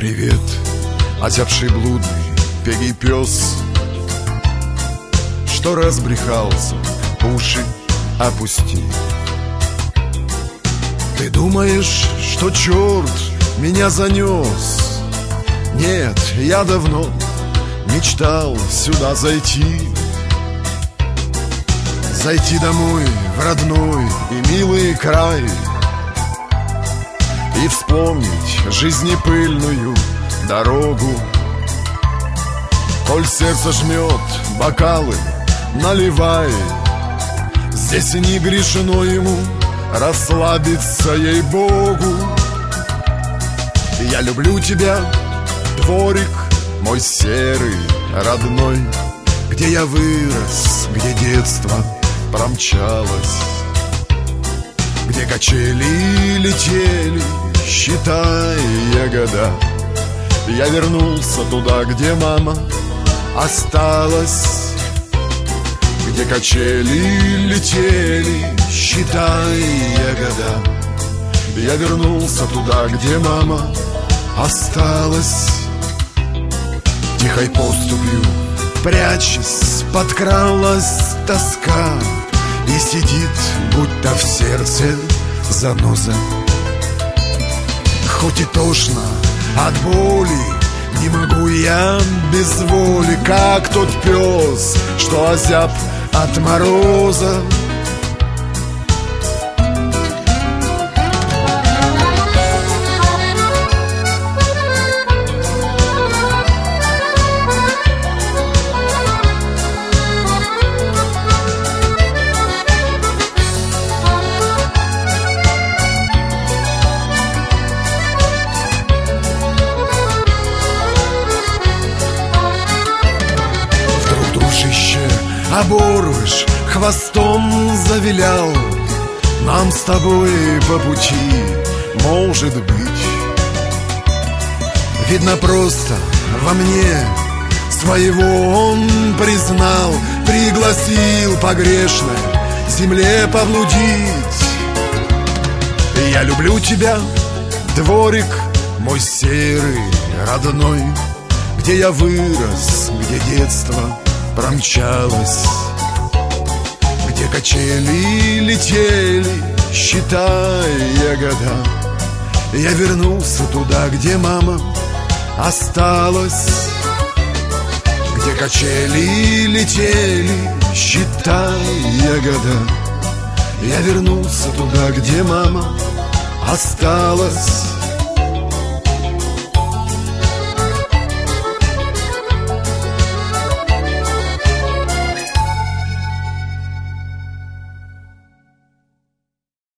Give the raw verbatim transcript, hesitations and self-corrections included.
Привет, озябший блудный пегий пес, что разбрехался, уши опусти. Ты думаешь, что черт меня занес? Нет, я давно мечтал сюда зайти. Зайти домой в родной и милый край и вспомнить жизнепыльную дорогу. Коль сердце жмет, бокалы наливай. Здесь не грешно ему расслабиться, ей-богу. Я люблю тебя, дворик мой серый, родной, где я вырос, где детство промчалось, где качели летели, считая года. Я вернулся туда, где мама осталась, где качели летели, считая года. Я вернулся туда, где мама осталась. Тихой поступью, прячась, подкралась тоска, и сидит, будто в сердце заноза. Хоть и тошно от боли, не могу я без воли, как тот пес, что озяб от мороза. Оборвыш хвостом завилял, нам с тобой по пути, может быть. Видно, просто во мне своего он признал, пригласил по грешной земле поблудить. Я люблю тебя, дворик мой серый, родной, где я вырос, где детство промчалась, где качели летели, считая года. Я вернулся туда, где мама осталась, где качели летели, считая года. Я вернулся туда, где мама осталась.